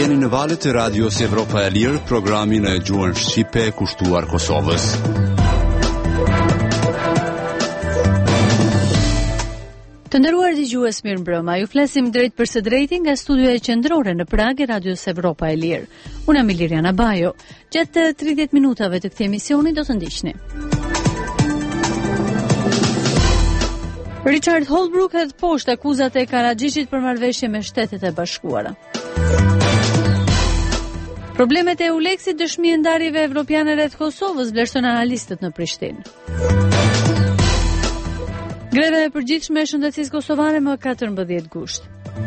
Jeni në valët e radios Evropa e Lirë, programin e gjuhën shqipe kushtuar Kosovës. Të nderuar dëgjues, mirëmbrëma. Ju flasim drejt për së drejti nga studioja qendrore në Prag e radios Evropa e Lirë. Unë jam Iliriana Bajo. Gjatë 30 minutave të këtij emisioni do të ndiqni. Richard Holbrooke hedh poshtë akuzat e Karaxhishit për marrëveshje me Shtetet e Bashkuara. Problemet e EULEX-it dëshmi e ndarjeve evropiane rreth Kosovës, vlerëson analistët në Prishtinë. Greve e përgjithshme e shëndetësisë kosovare më 14 gusht.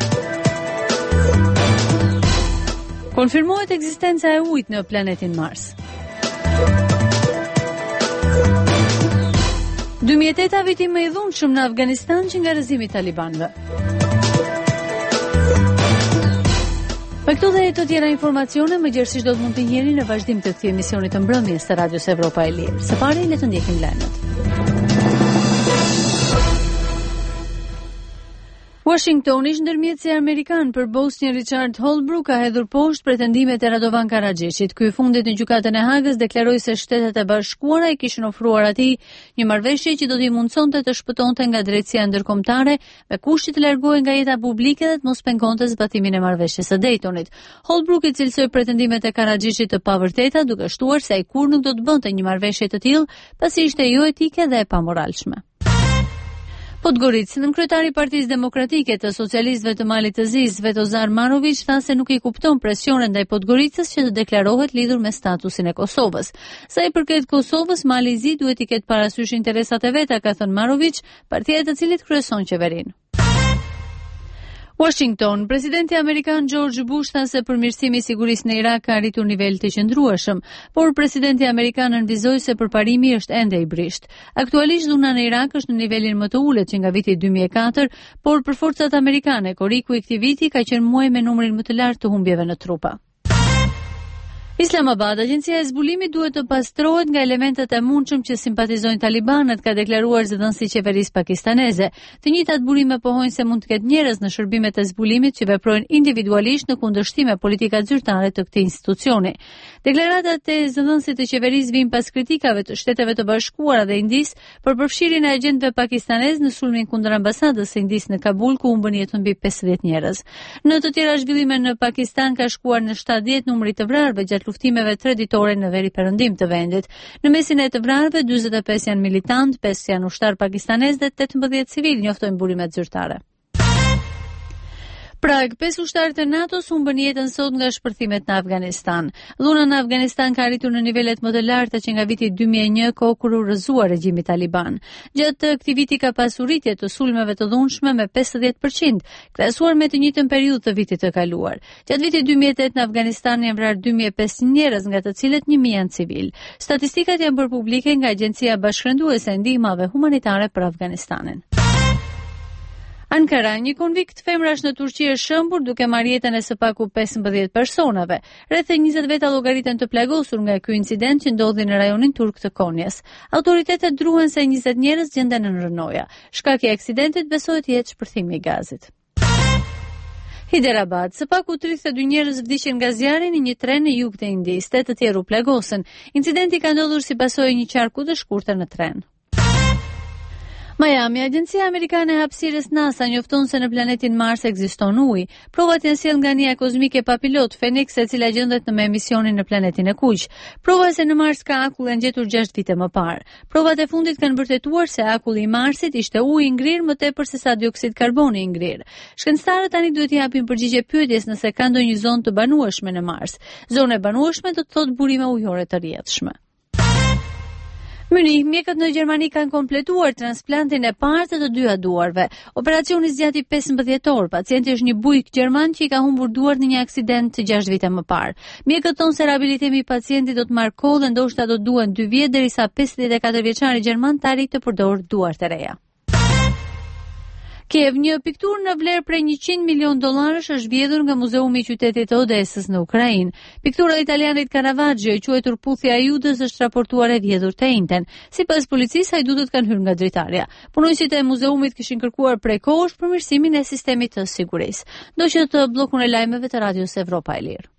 Konfirmohet ekzistenca e ujit në planetin Mars. 2008 viti më i dhunshëm në Afganistan që nga rrëzimi i talibanëve. Me këto dhe të tjera informacione, më gjerësisht do të mund të njeni në vazhdim të këtij emisioni të mbrëmjes të Radios Evropa e Lirë. Së pari, le të ndjekim lajmet. Washingtoni, ndërmjetësi amerikan për Bosnjën Richard Holbrooke ka hedhur poshtë pretendimet e Radovan Karaxhishit. Ky i fundit në gjykatën e Hagës deklaroi se Shtetet e Bashkuara i kishin ofruar atij një marrëveshje që do t'i mundsonte të shpëtonte nga drejtësia ndërkombëtare me kushti të largohej nga jeta publike dhe të mos pengonte zbatimin e marrëveshjes së Daytonit. Holbrooke i cilësoi pretendimet e Karaxhishit të pavërteta, duke shtuar se ai kur nuk do të bënte një marrëveshje të tillë, pasi ishte jo etike dhe e pamoralshme. Podgorica, kryetari i Partisë Demokratike të Socialistëve të Malit të Zi, Svetozar Manović, tha se nuk i kupton presionin ndaj Podgoricës që të deklarohet lidhur me statusin e Kosovës. Sa i përket Kosovës, Mali i Zi duhet i ketë parasysh interesat e veta, ka thënë Manović, partia e të cilit kryeson qeverinë. Washington, presidenti amerikan George Bush tha se përmirësimi i sigurisë në Irak ka arritur nivel të qëndrueshëm, por presidenti amerikan nënvizoi se përparimi është ende i brisht. Aktualisht dhuna në Irak është në nivelin më të ulët që nga viti 2004, por për forcat amerikane korriku i këtij viti ka qenë muaj me numrin më të lartë të humbjeve në trupa. Islamabad, agjencia e zbulimit duhet të pastrohet nga elementet e mundshëm që simpatizojnë talibanët, ka deklaruar zëdhënësi i qeverisë pakistaneze. Të njëjtat burime pohojnë se mund të ketë njerëz në shërbimet e zbulimit që veprojnë individualisht në kundërshtim me politikat zyrtare të këtij institucioni. Deklaratat e zëdhënësit të qeverisë vijnë pas kritikave të Shteteve të Bashkuara dhe Indisë për përfshirjen e agentëve pakistanez në sulmin kundër ambasadës së Indisë në Kabul, ku humbën jetën mbi 50 njerëz. Në të tjera zhvillime në Pakistan ka shkuar në 70 numri të vrarëve gjatë luftimeve 3 ditore në veri perëndim të vendit. Në mesin e të vrarëve, 45 janë militant, 5 janë ushtar pakistanez dhe 18 civil, njoftojnë burimet zyrtare. Prag, 5 ushtarë të NATO-s humbën jetën sot nga shpërthimet në Afganistan. Dhuna në Afganistan ka arritur në nivelet më të larta që nga viti 2001, kohë kur u rrëzua regjimi taliban. Gjatë këtij viti ka pasur rritje të sulmeve të dhunshme me 50%, krahasuar me të njëjtën periudhë të vitit të kaluar. Gjatë vitit 2008 në Afganistan janë vrarë 2500 njerëz, nga të cilët 1000 janë civil. Statistikat janë bërë publike nga Agjencia Bashkërenduese e Ndihmave Humanitare për Afganistanin. Ankara, një konvikt femrash në Turqi është shëmbur duke marrë jetën e së paku 15 personave. Rreth 20 veta llogariten të plagosur nga ky incident që ndodhi në rajonin turk të Konjes. Autoritetet druhen se 20 njerëz gjenden në rënoja. Shkaki i aksidentit besohet të jetë shpërthimi i gazit. Hyderabad, së paku 32 njerëz vdiqën nga zjarri në një tren në jug të Indisë, të tjerë u plagosën. Incidenti ka ndodhur si pasojë e një qarku të shkurtër në tren. Miami, agjencia amerikane e hapësirës NASA njofton se në planetin Mars ekziston ujë. Provat janë sjellë nga anija kozmike pa pilot Phoenix, e cila gjendet në emisionin në planetin e kuq. Prova se në Mars ka akull janë gjetur 6 vite më parë. Provat e fundit kanë vërtetuar se akulli i Marsit ishte ujë i ngrirë më tepër se sa dioksid karboni i ngrirë. Shkencëtarët tani duhet t'i japin përgjigje pyetjes nëse ka ndonjë zonë të banueshme në Mars. Zonë e banueshme do të thotë burime ujore të rrjedhshme. Munich, mjekët në Gjermani kanë kompletuar transplantin e parë të 2 duarve. Operacioni zgjati 15 orë. Pacienti është një bujk gjerman që i ka humbur duart në një aksident 6 vite më parë. Mjekët thonë se riabilitimi i pacientit do të marrë kohë dhe ndoshta do duhen 2 vjet derisa 54 vjeçari gjerman të arrijë të përdorë duart e reja. Kiev, një pikturë në vlerë prej $100 milion është vjedhur nga Muzeumi i qytetit të Odesës në Ukrainë. Piktura e italianit Caravaggio, e quajtur Puthja e Judës, është raportuar e vjedhur të njëjtën. Sipas policisë, hajdutët kanë hyrë nga dritarja. Punojësit e muzeumit kishin kërkuar prej kohësh përmirësimin e sistemit të sigurisë. Ndoqët bllokun e lajmeve të Radios Evropa e Lirë.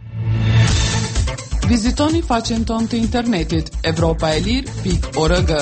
Vizitoni faqen tonë të internetit evropaelir.org.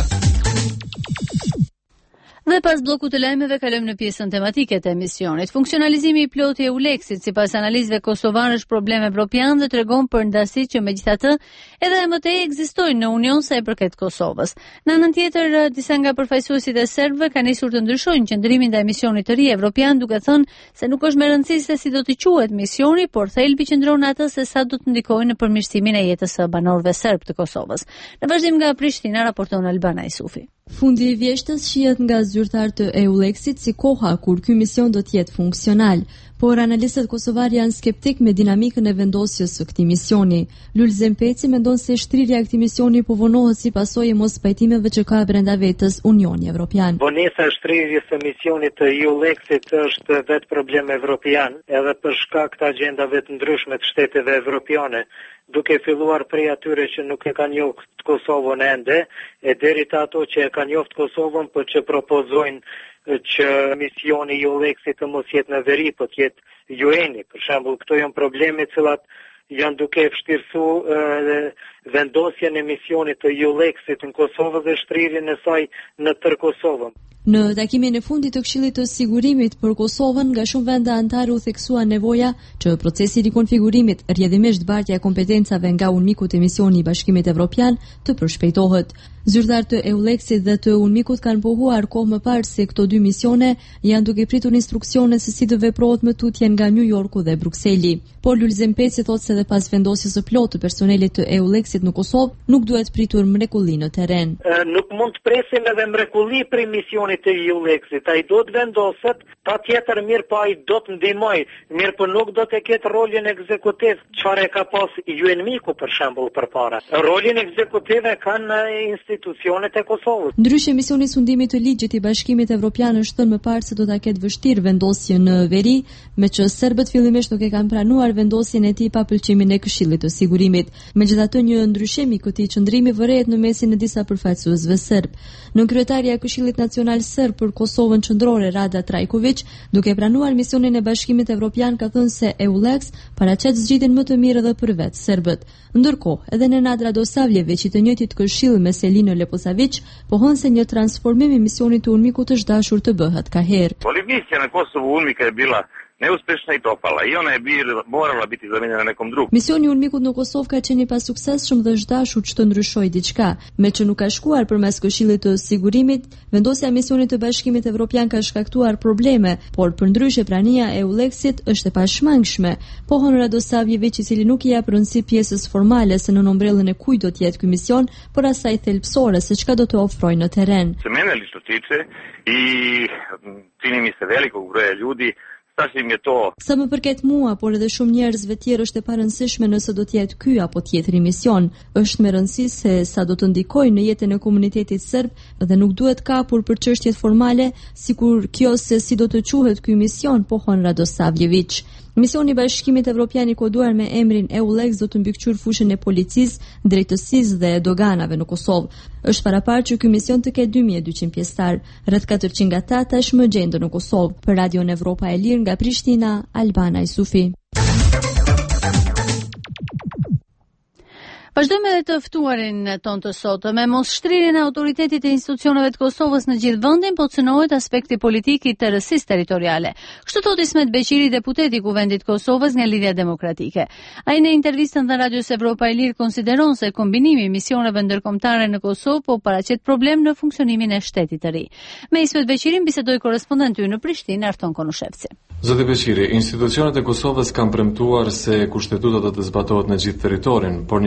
Dhe pas bllokut të lajmeve kalojmë në pjesën tematike të emisionit. Funksionalizimi i plotë i EULEX-it sipas analizëve kosovare është problem evropian dhe tregon për ndasitë që megjithatë edhe më tej ekzistojnë në Union sa i përket Kosovës. Në anën tjetër, disa nga përfaqësuesit e serbëve kanë nisur të ndryshojnë qëndrimin ndaj misionit të ri evropian, duke thënë se nuk është me rëndësi se si do t'i quhet misioni, por thelbi qëndron atë se sa do të ndikojë në përmirësimin e jetës së banorëve serb të Kosovës. Në vazhdim nga Prishtina raporton Albana Isufi. Fundi i vjeshtës shihet nga zyrtar të EULEX-it si koha kur ky mision do të jetë funksional, por analistët kosovar janë skeptik me dinamikën e vendosjes së këtij misioni. Lulzem Peci mendon se shtrirja e këtij misioni po vonohet si pasojë e mospajtimeve që ka brenda vetës Unioni Evropian. Vonesa e shtryrjes së misionit të EULEX-it është vetë problem evropian, edhe për shkak të agjendave të ndryshme të shteteve evropiane, duke filluar prej atyre që nuk e kanë njohur Kosovën ende, e deri te ato që e kanë njohur Kosovën, por që propozojnë që misioni i EULEX-it të mos jetë në veri, po të jetë UN-i. Për shembull, këto janë probleme të cilat janë duke vështirësuar vendosjen e misionit të EULEX-it në Kosovë dhe shtrirjen e saj në tërë Kosovën. Në takimin e fundit të Këshillit të Sigurimit për Kosovën, nga shumë vende anëtare u theksua nevoja që procesi i rikonfigurimit, rrjedhimisht bartja e kompetencave nga UNMIK-ut e misioni i Bashkimit Evropian, të përshpejtohet. Zyrtar të EULEX-it dhe të UNMIK-ut kanë pohuar kohë më parë se këto dy misione janë duke pritur instruksione se si do veprohet më tutje nga New Yorku dhe Brukseli. Por Lulzem Peci thotë se edhe pas vendosjes së plotë të personelit të EULEX-it në Kosovë, nuk duhet pritur mrekulli në terren. Nuk mund të presim edhe mrekulli për misionit të EULEX-it. Ai do të vendoset, patjetër mirë, po ai do të ndihmojë, mirë, po nuk do të ketë rolin ekzekutiv, çfarë ka pas UNMIK-u për shembull përpara. Rolin ekzekutiv e kanë institucionet e Kosovës. Ndryshe, misioni i sundimit të ligjit i Bashkimit Evropian është thënë më parë se do ta ketë vështirë vendosjen në veri, me që serbët fillimisht nuk e kanë pranuar vendosjen e tij pa pëlqimin e Këshillit të Sigurimit. Megjithatë, një ndryshim i këtij qëndrimi vërehet në mesin e disa përfaqësuesve serb. Nënkryetaria e Këshillit Nacional Serb për Kosovën Qendrore, Rada Trajković, duke pranuar misionin e Bashkimit Evropian, ka thënë se EULEX paraqet zgjidhjen më të mirë edhe për vetë serbët. Ndërkohë, edhe Nenad Radosavljević, i të njëjtit këshill me Selino Leposavić, pohon se një transformim i misionit të UNMIK-ut është dashur të bëhet ka herë. Misija na Kosovu UNMIK-a je bila neuspešna i propala i ona je morala biti zamenjena nekom drugom. Misioni i UNMIK-ut në Kosovë ka qenë pa suksesshëm dhe është dashur që të ndryshojë diçka, me që nuk ka shkuar përmes Këshillit të Sigurimit. Vendosja e misionit të Bashkimit Evropian ka shkaktuar probleme, por përndryshe prania e EULEX-it është e pashmangshme. Pohon Radosavljević, i cili nuk i jap rëndësi pjesës formale se në ombrellën e kujt do të jetë ky mision, por asaj thelbësore se çka do të ofrojë në terren. Se mene lično tiče i čini mi se velikog broja ljudi. Sa më përket mua, por edhe shumë njerëzve tjerë, është e parëndësishme nëse do të jetë ky apo tjetri mision. Është me rëndësi se sa do të ndikojë në jetën e komunitetit serb dhe nuk duhet kapur për çështjet formale, sikur kjo se si do të quhet ky mision, pohon Radosavljević. Misioni i Bashkimit Evropian i koduar me emrin EULEX do të mbikëqyr fushën e policisë, drejtësisë dhe doganave në Kosovë. Është paraparë që ky mision të ketë 2200 pjesëtar, rreth 400 nga ata tashmë gjenden në Kosovë. Për Radion Evropa e Lirë nga Prishtina, Albana Isufi. Vazhdojmë edhe të ftuarin ton të sotëm. Me mos shtrirjen e autoritetit e institucioneve të Kosovës në gjithë vendin, po cënohet aspekti politik i tërësisë territoriale. Kështu thot Ismet Beqiri, deputeti i Kuvendit Kosovës nga Lidhja Demokratike. Ai në intervistën dhe Radios Evropa e Lirë konsideron se kombinimi i misioneve ndërkombëtare në Kosovë po paraqet problem në funksionimin e shtetit të ri. Me Ismet Beqirin bisedoi korrespondenti ynë në Prishtinë, Arton Konushevci. Zoti Beqiri, institucionet e Kosovës kanë premtuar se kushtetuta do të zbatohet në gjithë territorin, por një gjë e tillë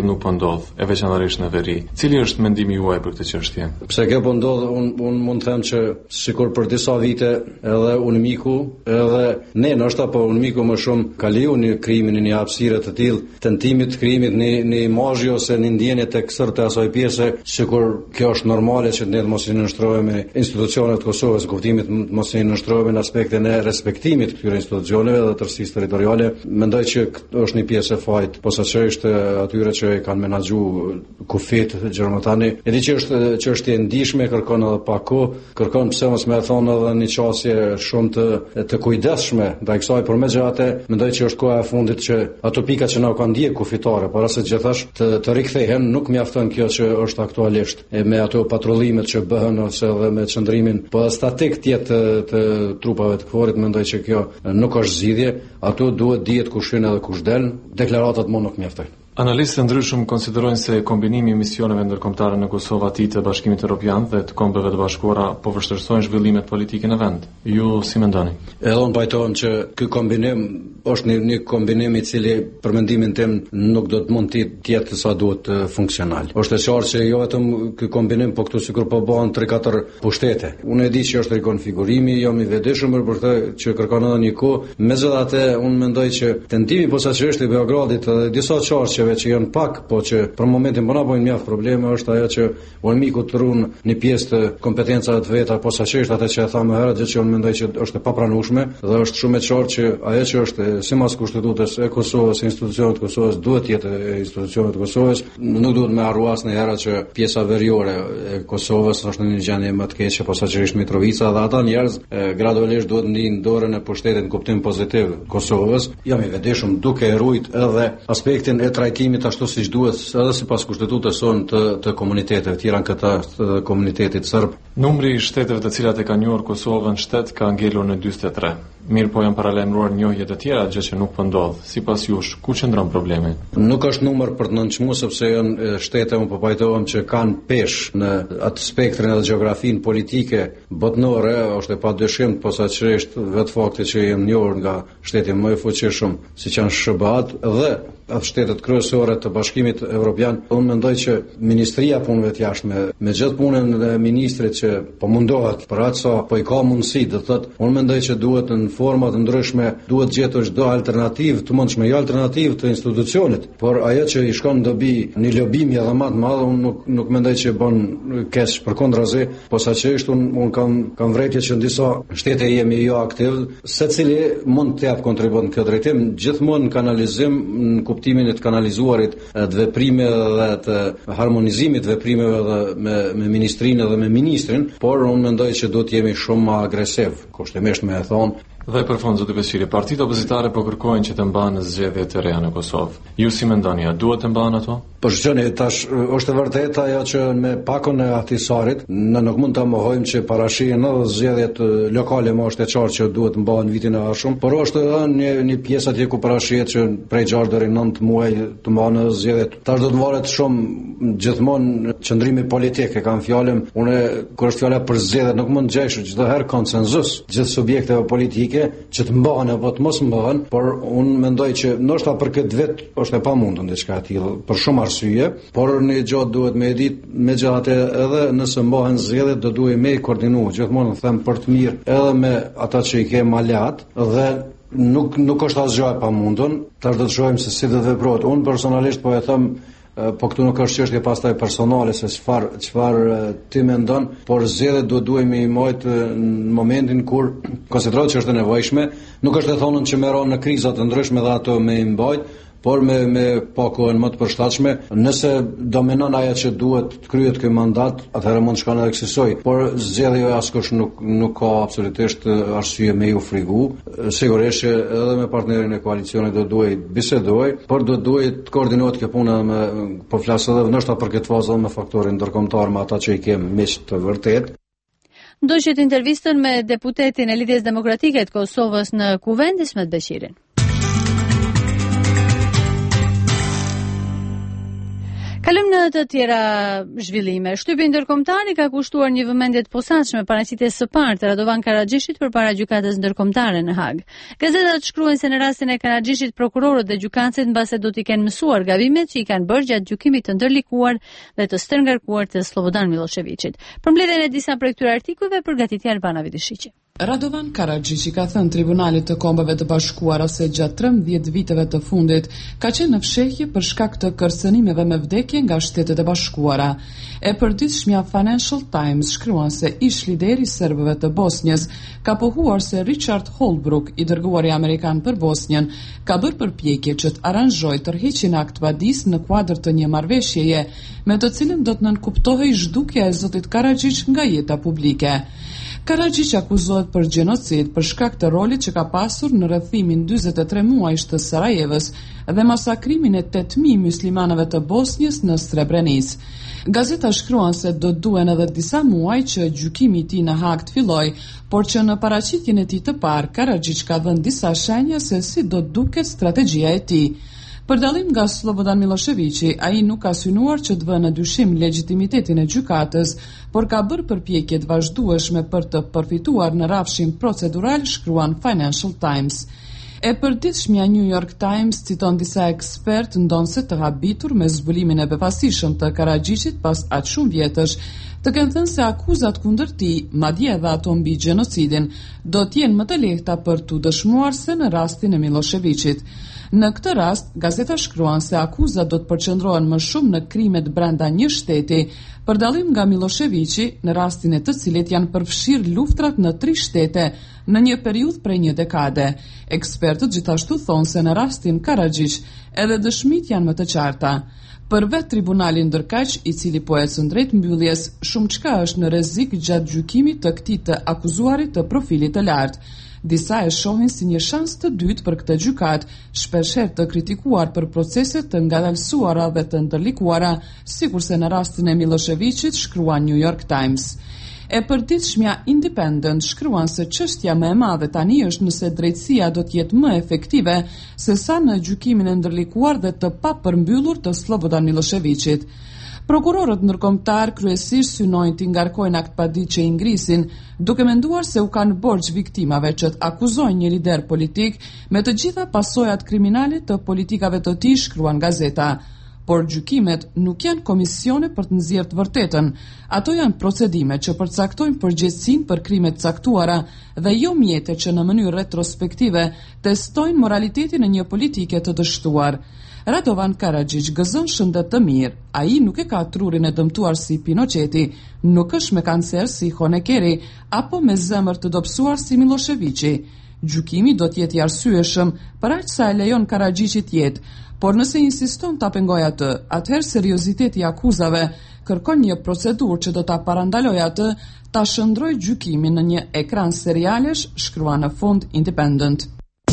tillë nuk po ndodh, e veçanërisht në veri. Cili është mendimi juaj për këtë çështje? Pse kjo po ndodh, unë mund të them që sikur për disa vite edhe UNMIK-u, edhe ne ndoshta po UNMIK-u më shumë ka leju në krijimin e një hapësire të tillë, tentimit të krijimit në imazhi ose në ndjenje tek sërte asaj pjese, sikur kjo është normale që ne mos i nënshtrohemi institucionet të Kosovës, kuptimit mos i nënshtrohemi në aspektin e respektimit këtyre institucioneve dhe tërësisë territoriale. Mendoj që është një pjesë e fajit, posaçërisht atyre që kanë menaxhu kufit Gjermatani. E di që është çështje e ndihshme, kërkon edhe pak kohë, kërkon pse mos më thonë edhe një çështje shumë të kujdesshme ndaj kësaj, por megjithatë mendoj që është koha e fundit që ato pika që na kanë ndjek kufitare, para se gjithashtu të rikthehen, nuk mjafton kjo që është aktualisht me ato patrullimet që bëhen ose edhe me çndrimin po statik të trupave të KFOR-it. Mendoj që kjo nuk është zgjidhje, ato duhet dihet kush hyn edhe kush del, deklaratat më nuk mjaftojnë. Analistë të ndryshëm konsiderojnë se kombinimi i misioneve ndërkombëtare në Kosovë aty të Bashkimit Evropian dhe të Kombeve të Bashkuara po vështirësojnë zhvillimet politike në vend. Ju si mendoni? Edhe unë pajtohem që ky kombinim është një kombinim i cili për mendimin tim nuk do të mund të jetë sa duhet funksional. Është e qartë që jo vetëm ky kombinim, po këtu sikur po bëhen 3-4 pushtete. Unë e di që është rikonfigurimi, jam i vetëdijshëm për këtë që kërkon edhe një kohë. Megjithatë, unë mendoj që tentimi posaçërisht i Beogradit dhe disa çarqe që janë pak, po që për momentin po na bojnë mjaft probleme, është ajo që UNMIK-u të ruan një pjesë të kompetencave të veta, posaçërisht atë që e thamë herët, gjë që unë mendoj që është e papranueshme dhe është shumë e qartë që ajo që është sipas kushtetutës e Kosovës, institucionet e Kosovës duhet të jetë institucionet e Kosovës, nuk duhet me harruar asnjëherë që pjesa veriore e Kosovës është në një gjendje më të keqe, posaçërisht Mitrovica dhe ata njerëz gradualisht duhet ndinë dorën e pushtetit në kuptim pozitiv Kosovës. Jam i vetëdijshëm duke ruajt edhe aspektin e trajtimit ashtu siç duhet edhe sipas kushtetutës sonë të komuniteteve të tjera në këtë të komunitetit serb. Numri i shteteve të cilat e kanë njohur Kosovën shtet ka ngelur në 43. Mirë, po janë paralajmëruar njohje të tjera, gjë që nuk po ndodh. Sipas jush, ku qëndron problemi? Nuk është numër për të nënçmuar, sepse janë shtete, unë po pajtohem që kanë peshë në atë spektrin edhe gjeografinë politike botnore, është e padyshim, posaçërisht vetë fakti që janë njohur nga shteti më i fuqishëm siç janë SBA-t dhe atë shtetet kryesore të Bashkimit Evropian. Unë mendoj që Ministria e Punëve të Jashtme, me gjithë punën e ministrit që po mundohet, për atë sa po i ka mundësi, do thotë, unë mendoj që duhet në forma të ndryshme, duhet gjetur çdo alternativë të mundshme, jo alternativë të institucionit, por ajo që i shkon dobi një lobim edhe më të madh, unë nuk mendoj që bën keq, përkundrazi, posaçërisht unë kam vërejtje që në disa shtete jemi jo aktiv, secili mund të jap kontribut në këtë drejtim, gjithmonë në kanalizim, në kuptimin e të kanalizuarit të veprimeve dhe të harmonizimit të veprimeve dhe me ministrinë dhe me ministrin, por unë mendoj që duhet jemi shumë më agresiv, kushtimisht me e thonë. Dhe për fund, zoti Beqiri, partitë opozitare po kërkojnë që të mbahen zgjedhje të reja në Kosovë. Ju si mendoni, a duhet të mbahen ato? Po shqeni, tash është e vërtet ajo që me pakon e Ahtisarit, ne nuk mund të mohojmë që parashihen edhe zgjedhjet lokale, më është e qartë që duhet të mbahen vitin e ardhshëm, por është edhe një pjesë atje ku parashihet që prej 6 deri 9 muaj të mbahen edhe zgjedhjet. Tash do të varet shumë gjithmonë qëndrimi politik, e kam fjalën, unë kur është fjala për zgjedhje nuk mund të gjejsh çdo herë konsenzus gjithë subjekteve politike që të mbahen apo të mos mbahen, por unë mendoj që ndoshta për këtë vit është e pamundur diçka e tillë për shumë arsye, por një gjë duhet me ditë, megjithatë edhe nëse mbahen zgjedhjet do duhet me koordinu, gjithmonë them për të mirë edhe me ata që i kemë alat dhe nuk është asgjë e pamundur. Tash do të shohim se si do të veprohet. Unë personalisht po e them, po këtu nuk është çështje pastaj personale se çfarë ti mendon, por zgjedhjet duhemi i mojt në momentin kur konsiderohet që është e nevojshme. Nuk është të thonë që merron në kriza të ndryshme dhe ato me i mbajt, por me kohën më të përshtatshme. Nëse dominon ajo që duhet të kryhet ky mandat, atëherë mund të shkon edhe kësaj. Por zgjedhja askush nuk ka absolutisht arsye me u frigu. Sigurisht që edhe me partnerin e koalicionit do duhet bisedoj, por do duhet të koordinohet kjo puna po flas edhe ndoshta për këtë fazë me faktorin ndërkombëtar, me ata që i kemë miq të vërtet. Ndoqët intervistën me deputetin e Lidhjes Demokratike të Kosovës në Kuvend, Ismet Beqirin. Kalojmë në të tjera zhvillime. Shtypi ndërkombëtar i ka kushtuar një vëmendje të posaçme paraqitjes së parë të Radovan Karaxhishit përpara gjykatës ndërkombëtare në Hag. Gazetat shkruajnë se në rastin e Karaxhishit prokurorët dhe gjykatësit mbase do t'i kenë mësuar gabimet që i kanë bërë gjatë gjykimit të ndërlikuar dhe të stërngarkuar të Slobodan Miloševićit. Përmbledhjen e disa prej këtyre artikujve përgatiti Albana Vidishiqi. Radovan Karaxhishi ka thënë Tribunalit të Kombeve të Bashkuara se gjatë 13 viteve të fundit ka qenë në fshehje për shkak të kërcënimeve me vdekje nga Shtetet e Bashkuara. E përditshmja Financial Times shkruan se ish lideri i serbëve të Bosnjës ka pohuar se Richard Holbrooke, i dërguari amerikan për Bosnjën, ka bërë përpjekje që të aranzhojë tërheqjen e Aktvadis në kuadër të një marrëveshjeje me të cilën do të nënkuptohej zhdukja e zotit Karaxhish nga jeta publike. Karaxhish akuzohet për gjenocid për shkak të rolit që ka pasur në rrethimin 43 muajsh të Sarajevës dhe masakrimin e 8.000 muslimanëve të Bosnjës në Srebrenic. Gazeta shkruan se do duhen edhe disa muaj që gjykimi i tij në Hag të fillojë, por që në paraqitjen e tij të parë Karaxhish ka dhënë disa shenja se si do duket strategjia e tij. Për dallim nga Slobodan Miloševići, ai nuk ka synuar që të vënë në dyshim legitimitetin e gjykatës, por ka bërë përpjekje të vazhdueshme për të përfituar në rrafshin procedural, shkruan Financial Times. E përditshmja New York Times citon disa ekspertë ndonse të habitur me zbulimin e befasishëm të Karaxhishit pas aq shumë vjetësh, të kenë thënë se akuzat kundër tij, madje edhe ato mbi gjenocidin, do të jenë më të lehta për tu dëshmuar se në rastin e Miloševićit. Në këtë rast, gazeta shkruan se akuzat do të përqendrohen më shumë në krimet brenda një shteti, për dallim nga Miloševići, në rastin e të cilit janë përfshirë luftrat në 3 shtete në një periudhë prej një dekade. Ekspertët gjithashtu thonë se në rastin Karaxhish edhe dëshmit janë më të qarta. Për vetë tribunalin ndërkaq, i cili po ecën drejt mbylljes, shumë çka është në rrezik gjatë gjykimit të këtij të akuzuarit të profilit të lartë. Disa e shohin si një shans të dytë për këtë gjykat, shpeshherë të kritikuar për procese të ngadalësuara dhe të ndërlikuara, sikurse në rastin e Miloševićit, shkruan New York Times. E përditshmja Independent shkruan se çështja më e madhe tani është nëse drejtësia do të jetë më efektive se sa në gjykimin e ndërlikuar dhe të papërmbyllur të Slobodan Miloševićit. Prokurorët ndërkombëtar kryesisht synojnë t'i ngarkojnë Aktvadi që i ngrisin, duke menduar se u kanë borxh viktimave që të akuzojnë një lider politik me të gjitha pasojat kriminale të politikave të tij, shkruan gazeta. Por gjykimet nuk janë komisione për të nxjerrë të vërtetën, ato janë procedime që përcaktojnë përgjegjësinë për krime të caktuara dhe jo mjete që në mënyrë retrospektive testojnë moralitetin e një politike të dështuar. Radovan Karaxhish gëzon shëndet të mirë, ai nuk e ka trurin e dëmtuar si Pinocheti, nuk është me kancer si Honeckeri apo me zemër të dobësuar si Miloševići. Gjykimi do të jetë i arsyeshëm për aq sa e lejon Karaxhishit jetë, por nëse insiston ta pengojë atë, atëherë serioziteti i akuzave kërkon një procedurë që do ta parandalojë atë ta shndrojë gjykimin në një ekran serialesh, shkruan në fund Independent.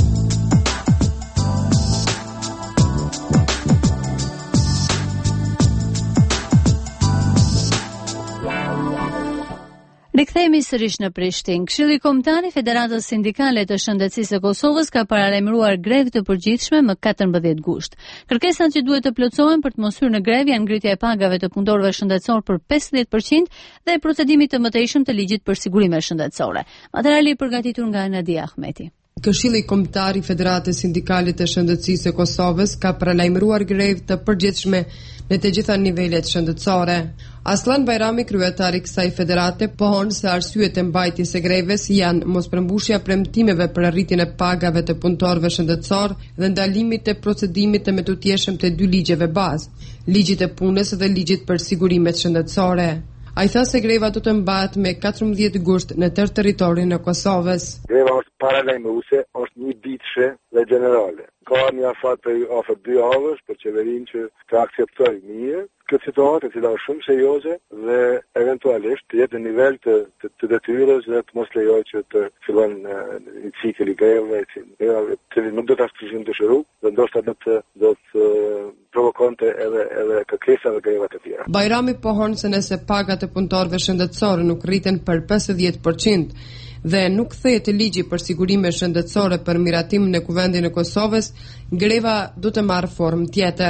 Rikthehemi sërish në Prishtinë. Këshilli Kombëtar i Federatës Sindikale të Shëndetësisë së Kosovës ka paralajmëruar grevë të përgjithshme më 14 gusht. Kërkesat që duhet të plotësohen për të mos hyrë në grevë janë ngritja e pagave të punëtorëve shëndetësor për 50% dhe procedimi të mëtejshëm të ligjit për sigurime shëndetësore. Materiali i përgatitur nga Nadia Ahmeti. Këshilli Kombëtar i Federatës Sindikale të Shëndetësisë së Kosovës ka paralajmëruar grevë të përgjithshme në të gjitha nivelet shëndetësore. Aslan Bajrami, kryetari i kësaj federate, pohon se arsyet e mbajtjes së grevës janë mospërmbushja premtimeve për arritjen e pagave të punëtorëve shëndetësor dhe ndalimit të procedimit të metutjeshëm të 2 ligjeve bazë, ligjit e punës dhe ligjit për sigurimet shëndetësore. Ai tha se greva do të mbahet me 14 gusht në tërë territorin e Kosovës. Greva është paralajmëruese, është një ditëshe dhe generale. Ka një afat për afër 2 javësh për qeverinë që të akceptojë mirë këtë situatë, e cila është shumë serioze dhe eventualisht të jetë në nivel të detyrës dhe të mos lejojë që të fillon një cikël i grevave, që nuk do ta shkëlqyjë të shëru dhe ndoshta do të provokonte edhe kërkesa dhe greva të tjera. Bajrami pohon se nëse pagat e punëtorëve shëndetësor nuk rriten për 50% dhe nuk kthehet ligji për sigurime shëndetësore për miratimin e kuvendit në Kosovës, greva do të marrë formë tjetër.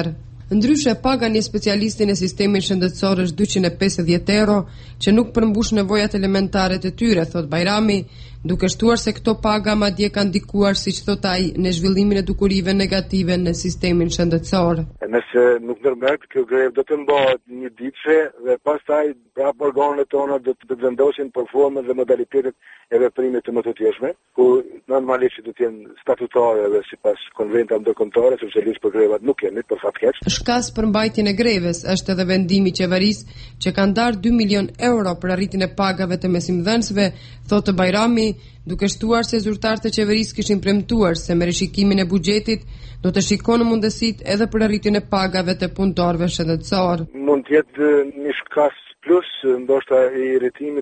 Ndryshe, paga një specialisti në sistemin shëndetësor është 250 euro, që nuk përmbush nevojat elementare të tyre, thot Bajrami, duke shtuar se këto paga madje kanë ndikuar, siç thot ai, në zhvillimin e dukurive negative në sistemin shëndetësor. Nëse nuk ndërmerret kjo grevë do të mbahet një ditëshe dhe pastaj prapë organet tona do të vendosin për formën dhe modalitetet e veprimit të mëtojshme, ku normalisht do të jenë statutare dhe sipas konventave ndërkombëtare, sepse ligj për grevat nuk kemi për fat keq. Shkas për mbajtjen e greves është edhe vendimi i qeverisë që ka ndarë 2 milion euro për arritjen e pagave të mesimdhënësve, thotë Bajrami, duke shtuar se zyrtarët e qeverisë kishin premtuar se me rishikimin e buxhetit do të shikonë mundësitë edhe për arritjen e pagave të punëtorëve shëndetësor. Mund të jetë një shkas plus ndoshta i rritimit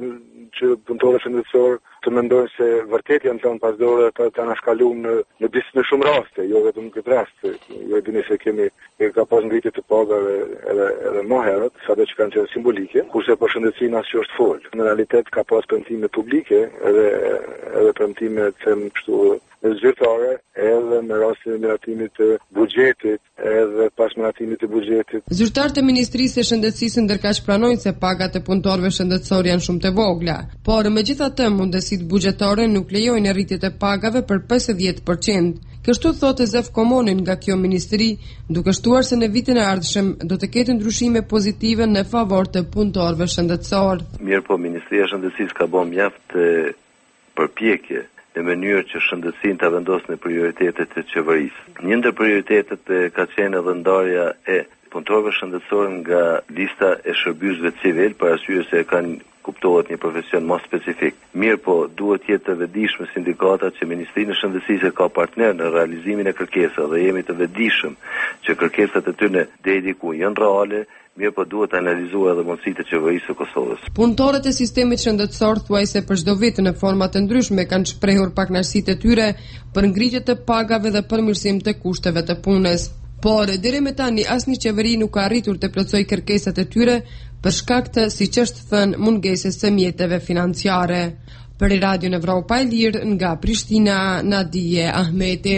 që punëtorët shëndetësor të mendojnë se vërtet janë thënë pas dore të anashkalum në shumë raste, jo vetëm këtë rast. Jo e dini se ka pas ngritje të pagave edhe më herët, sado që kanë qenë simbolike, kurse për shëndetësinë asgjë është fol. Në realitet ka pas premtime publike edhe premtime them kështu zyrtare, edhe në rastin e miratimit të buxhetit, edhe pas miratimit të buxhetit. Zyrtarët e Ministrisë së Shëndetësisë ndërkaq pranojnë se pagat e punëtorëve shëndetësor janë shumë të vogla, por megjithatë mundësitë buxhetare nuk lejojnë rritjet e pagave për 50%. Kështu thotë Zef Komonin nga kjo ministri, duke shtuar se në vitin e ardhshëm do të ketë ndryshime pozitive në favor të punëtorëve shëndetësor. Mirë po, Ministria e Shëndetësisë ka bërë mjaft përpjekje në mënyrë që shëndetësinë ta vendosë në prioritetet e qeverisë. Një ndër prioritetet ka qenë edhe ndarja e punëtorëve shëndetësor nga lista e shërbëtorëve civil, për arsye se kanë kuptohet një profesion më specifik. Mirë po, duhet jetë të vetëdijshme sindikatat që Ministrinë e Shëndetësisë ka partner në realizimin e kërkesave dhe jemi të vetëdijshëm që kërkesat e tyre deri diku janë reale. Mirë po duhet analizuar edhe mundësitë e qeverisë së Kosovës. Punëtorët e sistemit shëndetësor thuajse për çdo vit në forma të ndryshme kanë shprehur pakënaqësitë e tyre për ngritje të pagave dhe përmirësim të kushteve të punës. Por deri më tani asnjë qeveri nuk ka arritur të plotësojë kërkesat e tyre për shkak të, siç është thënë, mungesës së mjeteve financiare. Për Radio Evropa e Lirë nga Prishtina, Nadije Ahmeti.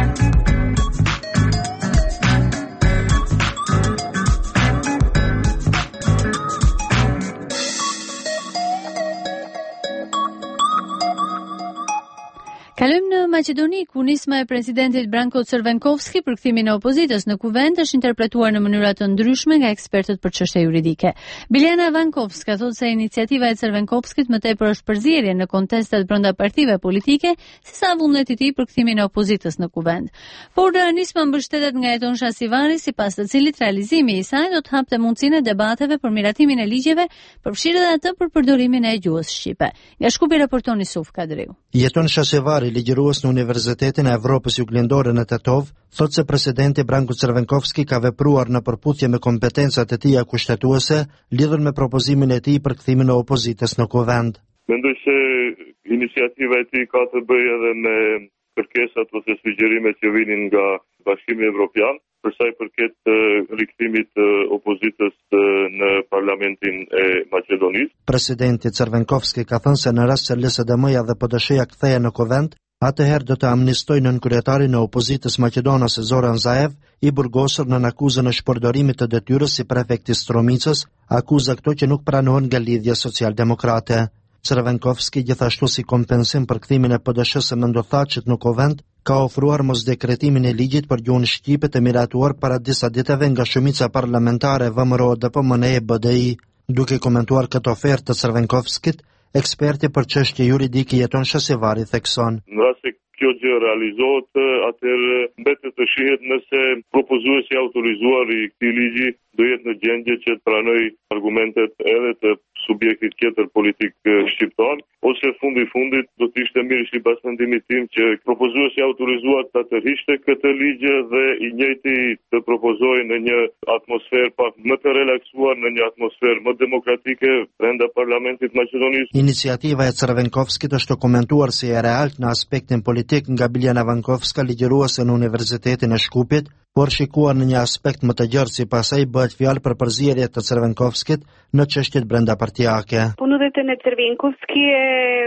Kalojmë në Maqedoni, ku nisma e presidentit Branko Crvenkovski për kthimin e opozitës në kuvend është interpretuar në mënyra të ndryshme nga ekspertët për çështje juridike. Biljana Vankovska thotë se iniciativa e Crvenkovskit më tepër është përzierje në kontestet brenda partive politike, sesa vullneti i tij për kthimin e opozitës në kuvend. Por nisma mbështetet nga Jeton Shasivari, sipas të cilit realizimi i saj do të hapte mundësinë e debateve për miratimin e ligjeve, përfshirë edhe atë për përdorimin e gjuhës shqipe. Nga Shkupi raporton Isuf Kadriu. Jeton Shasivari, ligjërues në Universitetin e Evropës Juglindore në Tetov, thotë se presidenti Branko Crvenkovski ka vepruar në përputhje me kompetencat e tija kushtetuese lidhur me propozimin e tij për kthimin e opozitës në kuvend. Mendoj se iniciativa e tij ka të bëjë edhe me kërkesat ose sugjerimet që vinin nga Bashkimi Evropian, për sa i përket rikthimit të opozitës në Parlamentin e Maqedonisë. Presidenti Crvenkovski ka thënë se në rast se LSDM-ja dhe PDSH-ja kthehen në kuvend, atëherë do të amnistojnë nënkryetarin e opozitës maqedonase Zoran Zaev, i burgosur në akuzën e shpërdorimit të detyrës si prefekti Stromicës, akuza këto që nuk pranohen nga lidhja social-demokrate. Crvenkovski gjithashtu si kompensim për kthimin e PDSH-së Mendothaçit në kuvend, ka ofruar mosdekretimin e ligjit për gjuhën shqipe të miratuar para disa ditëve nga shumica parlamentare VMRO-DPMNE e BDI. Duke komentuar këtë ofertë të Crvenkovskit, eksperti për çështje juridike Jeton Shasivari thekson. Në rast se kjo gjë realizohet, atëherë mbetet të shihet nëse propozuesi autorizuar i këtij ligji do jetë në gjendje që të pranoj argumentet edhe të subjektit tjetër politik shqiptar, ose fundi fundit do të ishte mirë sipas mendimit tim që propozuesi autorizuar ta tërhiqte këtë ligj dhe i njëjti të propozojë në një atmosferë pak më të relaksuar, në një atmosferë më demokratike brenda Parlamentit Maqedonisë. Iniciativa e Crvenkovskit është komentuar si e realt në aspektin politik nga Biljana Vankovska, ligjëruese në Universitetin e Shkupit, por shikuar në një aspekt më të gjerë, sipas ai bëhet fjalë për përzierje të Crvenkovskit në çështjet brenda partijake. Понудата на Червенковски е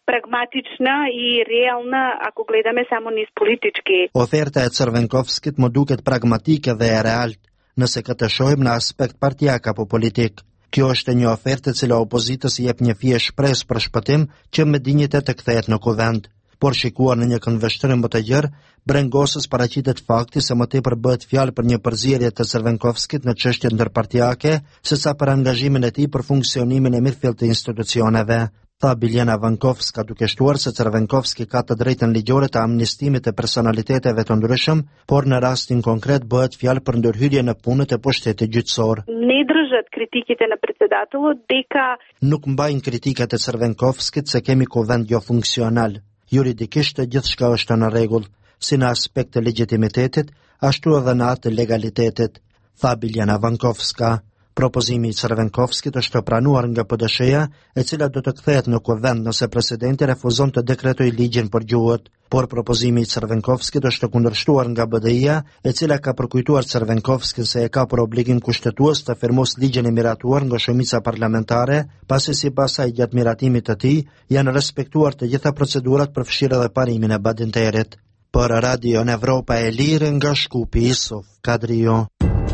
pragmatična i realna ako gledame samo niz politički. Oferta e Crvenkovskit më duket pragmatike dhe e realt, nëse këtë shohim në aspekt partijak apo politik. Kjo është një ofertë e cila opozitës jep një fije shpresë për shpëtim që me dinjitet të kthehet në kuvend. Por shikuar në një këndvështrim më të gjerë, brengosës paraqitet fakti se më tepër bëhet fjalë për një përzierje të Crvenkovskit në çështje ndërpartijake, sesa për angazhimin e tij për funksionimin e mirëfillt të institucioneve. Tha Biljana Vankovska, duke shtuar se Crvenkovski ka të drejtën ligjore të amnistimit të personaliteteve të ndryshëm, por në rastin konkret bëhet fjalë për ndërhyrje në punët e pushtetit gjyqësor. Не држат критиките на председателот дека Nuk mbajnë kritikat e Crvenkovskit se kemi kuvend jo funksional. Juridikisht gjithçka është në rregull, si në aspekt të legitimitetit, ashtu edhe në atë të legalitetit, tha Biljana Vankovska. Propozimi i Crvenkovskit është pranuar nga PDSH-ja, e cila do të kthehet në kuvend nëse presidenti refuzon të dekretojë ligjin për gjuhët. Por propozimi i Crvenkovskit është kundërshtuar nga BDI-ja, e cila ka përkujtuar Crvenkovskin se e ka për obligim kushtetues të firmos ligjin e miratuar nga shumica parlamentare, pasi sipas saj gjatë miratimit të tij janë respektuar të gjitha procedurat përfshirë edhe parimin e badinterit. Për Radio Evropa e Lirë nga Shkupi, Isuf Kadrio.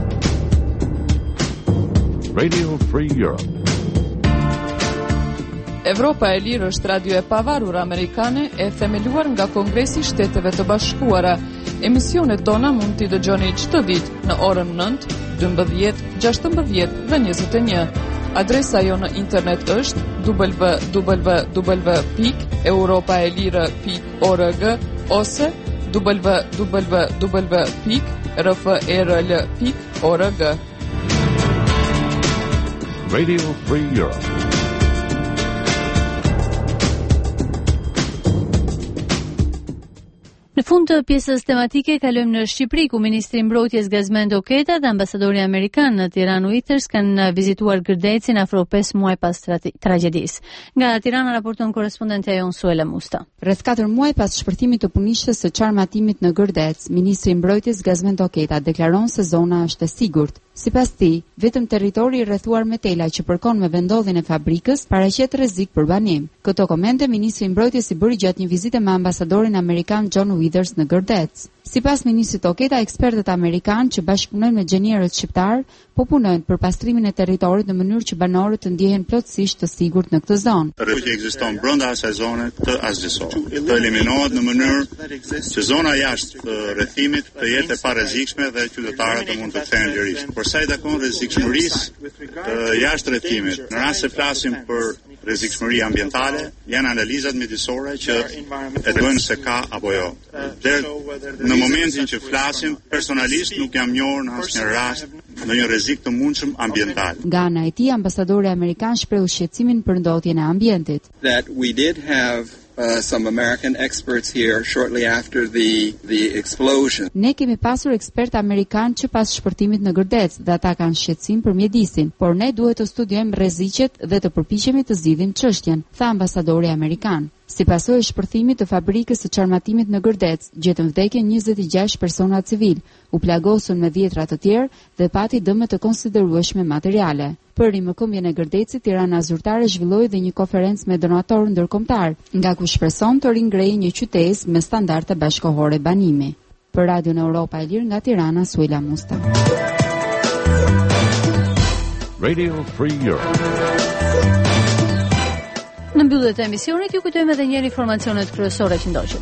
Radio Free Europe. Evropa e Lirë është radio e pavarur amerikane e themeluar nga Kongresi i Shteteve të Bashkuara. Emisionet tona mund t'i dëgjoni çdo ditë në orën 9, 12, 16 dhe 21. Adresa jo në internet është www.europaelire.org ose www.rfrl.org. Radio Free Europe. Në fund të pjesës tematike kalojmë në Shqipëri, ku ministri i mbrojtjes Gazmendo Keta dhe ambasadori amerikan në Tiranë Withers kanë vizituar Gërdecin afro 5 muaj pas tragjedisë. Nga Tirana raporton korrespondentja jon Suela Musta. Rreth 4 muaj pas shpërthimit të punishtes së çarmatimit në Gërdec, ministri i mbrojtjes Gazmendo Keta deklaron se zona është e sigurt. Sipas tij, vetëm territori i rrethuar me tela që përkon me vendodhjen e fabrikës paraqet rrezik për banim. Këto komente ministri i mbrojtjes i bëri gjatë një vizite me ambasadorin amerikan John Withers në Gërdec. Sipas ministrit Oketa, ekspertët amerikanë që bashkëpunojnë me inxhinierët shqiptar po punojnë për pastrimin e territorit në mënyrë që banorët të ndjehen plotësisht të sigurt në këtë zonë. Rrezik që ekziston brenda asaj zone të asgjësohet, të eliminohet në mënyrë që zona jashtë të rrethimit të jetë e parrezikshme dhe qytetarët të mund të kthehen lirisht. Por sa i takon rrezikshmërisë të jashtë rrethimit, në rast se flasim për rrezikshmëri ambientale, janë analizat mjedisore që e dojnë se ka apo jo. Në momentin që flasim, personalisht nuk jam njohur në asnjë rast në një rrezik të mundshëm ambiental. Nga ana e tij, ambasadori amerikan shprehu shqetësimin për ndotjen e ambientit. That we did have some American experts here shortly after the explosion. Ne kemi pasur ekspert amerikan që pas shpërtimit në Gërdec dhe ata kanë shqetësim për mjedisin, por ne duhet të studiojmë rreziqet dhe të përpiqemi të zgjidhim çështjen, tha ambasadori amerikan. Si pasojë e shpërthimit të fabrikës së çarmatimit në Gërdec, gjetën vdekjen 26 persona civil, u plagosën me 10 të tjerë dhe pati dëme të konsiderueshme materiale. Për rimëkëmbjen e Gërdecit, Tirana Zyrtare zhvilloi dhe një konferencë me donatorë ndërkombëtar, nga ku shpreson të ringrejë një qytet me standarde bashkëkohore banimi. Për Radio Europa e Lirë nga Tirana, Suela Musta. Radio Free Europe. Në mbyllje të emisionit ju kujtojmë edhe një herë informacionet kryesore që ndoqët.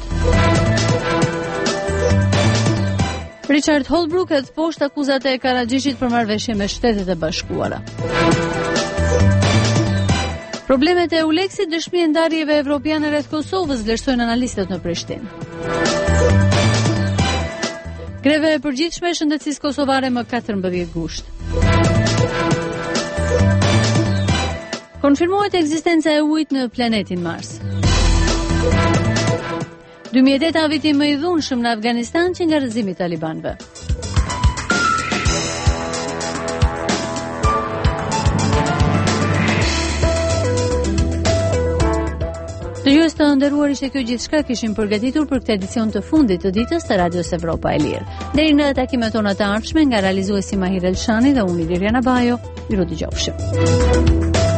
Richard Holbrooke hedh poshtë akuzat e Karaxhishit për marrëveshje me Shtetet e Bashkuara. Problemet e Euleksit, dëshmi e ndarjeve evropiane rreth Kosovës, vlerësojnë analistët në Prishtinë. Greve e përgjithshme e shëndetësisë kosovare më 14 gusht. Konfirmohet ekzistenca e ujit në planetin Mars. 2008 viti më i dhunshëm në Afganistan që nga rrëzimi i talibanëve. Dëgjues të nderuar, ishte kjo gjithçka kishim përgatitur për këtë edicion të fundit të ditës të Radios Evropa e Lirë. Deri në takimet tona të ardhshme, nga realizuesi Mahir Elshani dhe unë Liriana Bajo, ju dëgjofshim.